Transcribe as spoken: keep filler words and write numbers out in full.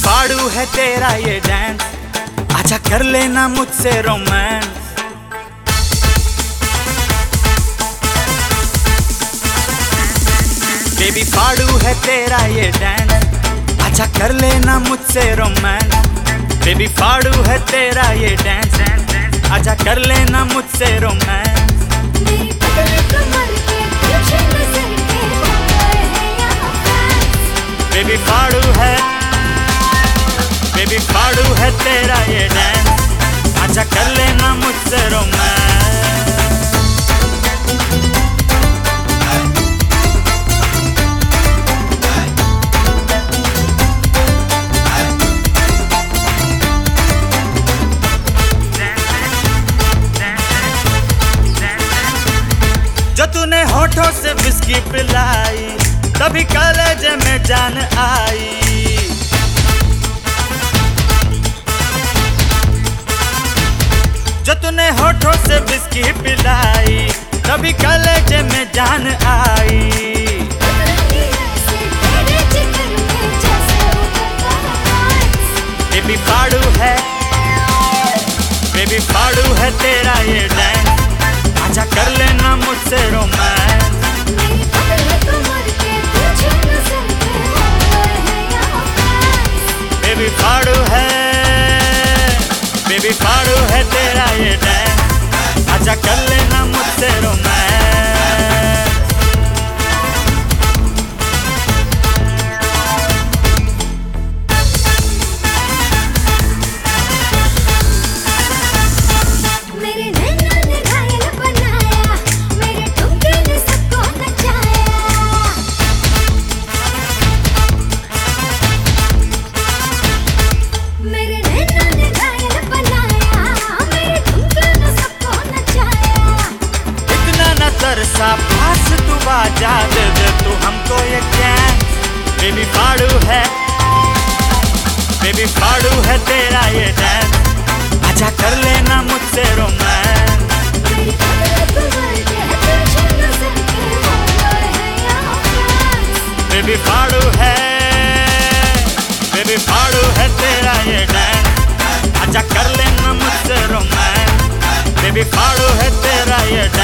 फाड़ू है तेरा ये डांस, आजा कर लेना मुझसे रोमांस। बेबी फाड़ू है तेरा ये डांस, आजा कर लेना मुझसे रोमांस। बेबी फाड़ू है तेरा ये डांस, आजा कर लेना मुझसे रोमांस। बेबी फाड़ू है, बेबी फाड़ू है तेरा ये डांस, आजा कर लेना मुझसे रोमांस। जो तूने होठों से विस्की पिलाई, तभी कॉलेज में जान आई। जो तूने होठों से विस्की पिलाई, तभी कॉलेज में जान आई। बेबी फाड़ू है, बेबी फाड़ू है तेरा ये डांस, आजा कर लेना मुझसे रोमांस। बेबी फाड़ू है, बेबी फाड़ू है तेरा ये डांस, आजा कर लेना मुझसे रोमांस। सा पास तू बाजा दे दे तू हमको ये चांस। बेबी फाड़ू है, बेबी फाड़ू है तेरा ये डांस, आजा कर लेना मुझसे रोमांस। बेबी फाड़ू है, बेबी फाड़ू है तेरा ये डांस, आजा कर लेना मुझसे रोमांस। बेबी फाड़ू है तेरा ये डांस।